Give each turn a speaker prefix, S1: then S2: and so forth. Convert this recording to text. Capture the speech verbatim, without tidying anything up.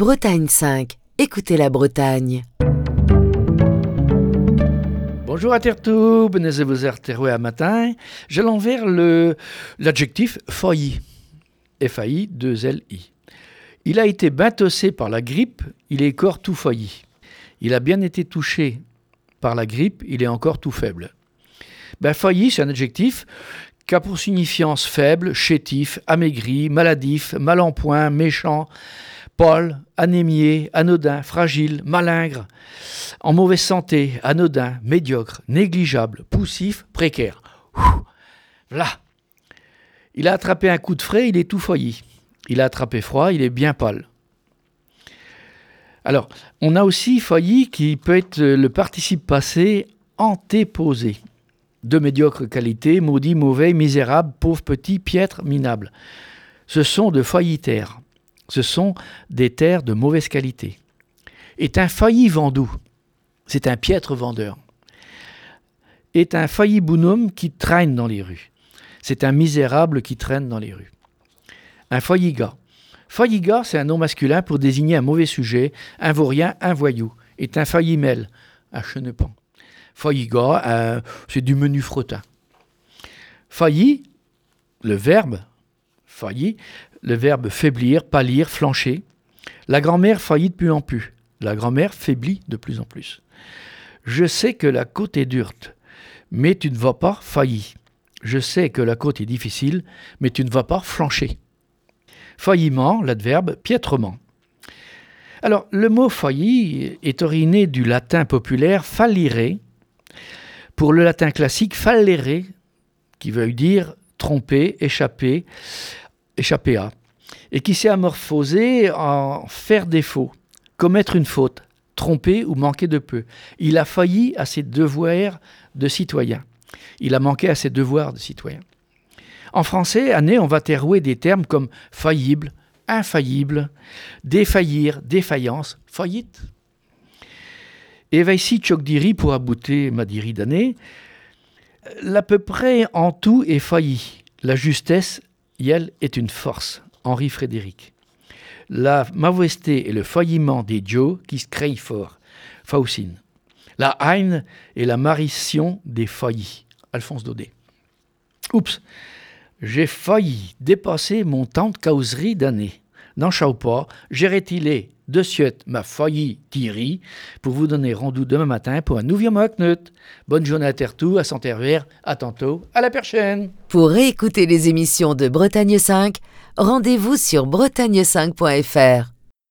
S1: Bretagne cinq, écoutez la Bretagne.
S2: Bonjour à Tertou, benez vous à matin. Je l'envers le l'adjectif failli. F A I deux L I. Il a été batossé par la grippe, il est encore tout failli. Il a bien été touché par la grippe, il est encore tout faible. Ben, failli, c'est un adjectif qui a pour signifiance faible, chétif, amaigri, maladif, mal en point, méchant, pâle, anémié, anodin, fragile, malingre, en mauvaise santé, anodin, médiocre, négligeable, poussif, précaire. Ouh, là. Il a attrapé un coup de frais, il est tout failli. Il a attrapé froid, il est bien pâle. Alors, on a aussi failli qui peut être le participe passé antéposé. De médiocre qualité, maudit, mauvais, misérable, pauvre, petit, piètre, minable. Ce sont de faillitaires. Ce sont des terres de mauvaise qualité. Est un failli vendou. C'est un piètre vendeur. Est un failli bonhomme qui traîne dans les rues. C'est un misérable qui traîne dans les rues. Un failli gars. Failli gars, c'est un nom masculin pour désigner un mauvais sujet, un vaurien, un voyou. Est un failli mêle, un chenepan. Failli gars, euh, c'est du menu frottin. Failli, le verbe, failli, le verbe faiblir, pâlir, flancher. La grand-mère faillit de plus en plus. La grand-mère faiblit de plus en plus. Je sais que la côte est dure, mais tu ne vas pas faillir. Je sais que la côte est difficile, mais tu ne vas pas flancher. Faillement, l'adverbe piètrement. Alors, le mot failli est originé du latin populaire fallire, pour le latin classique fallere, qui veut dire tromper, échapper, échapper à, et qui s'est amorphosé en faire défaut, commettre une faute, tromper ou manquer de peu. Il a failli à ses devoirs de citoyen. Il a manqué à ses devoirs de citoyen. En français, année, on va terrouer des termes comme faillible, infaillible, défaillir, défaillance, faillite. Et ici, tchokdiri pour abouter madiri d'année, l'à peu près en tout est failli. La justesse, elle, est une force. Henri Frédéric. La mauvaiseté est le faillement des dieux qui se créent fort. Faucine. La haine est la marition des faillis. Alphonse Daudet. Oups, j'ai failli dépasser mon temps de causerie d'année. N'en chau pas, j'ai retiré de suite ma failli Thierry pour vous donner rendez-vous demain matin pour un nouveau Mocknut. Bonne journée à Tertou, à Santerre, à tantôt, à la prochaine.
S1: Pour réécouter les émissions de Bretagne cinq, rendez-vous sur bretagne cinq point f r.